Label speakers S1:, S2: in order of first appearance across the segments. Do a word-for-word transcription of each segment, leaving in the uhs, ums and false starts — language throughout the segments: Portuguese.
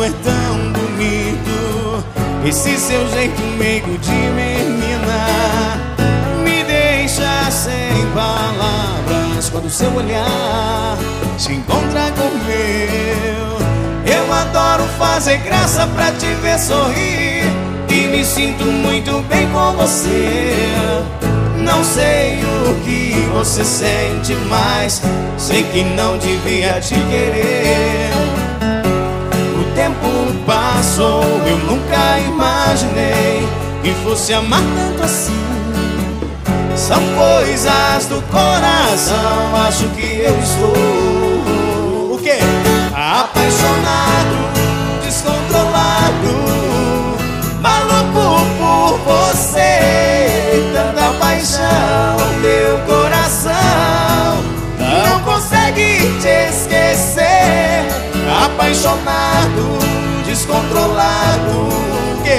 S1: é tão bonito, esse seu jeito meigo de menina me deixa sem palavras quando seu olhar se encontra com o meu. Eu adoro fazer graça pra te ver sorrir e me sinto muito bem com você. Não sei o que você sente, mas sei que não devia te querer. O tempo passou, eu nunca imaginei que fosse amar tanto assim. São coisas do coração, acho que eu estou o quê? Apaixonado, descontrolado, maluco por você. Tanta paixão, meu coração não consegue te esquecer. Apaixonado, descontrolado, o quê?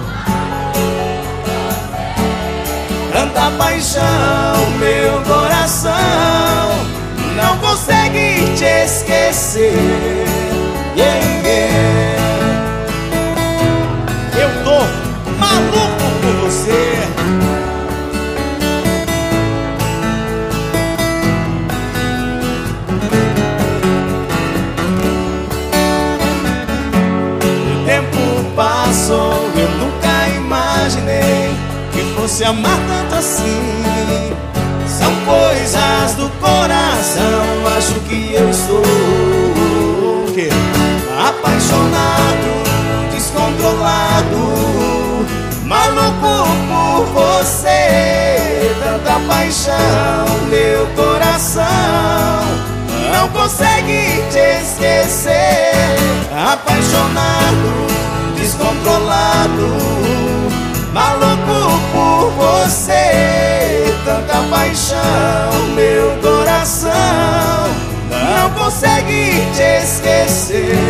S1: Tanta paixão, meu coração não consegue te esquecer. Yeah, yeah. Eu tô maluco por você. O tempo passou, eu nunca imaginei que fosse amar tanto assim. São coisas do coração, acho que eu estou o quê? Apaixonado, descontrolado, maluco por você. Tanta paixão, meu coração não consegue te esquecer. Apaixonado, descontrolado, maluco por você. Tanta paixão, meu coração não consegue te esquecer.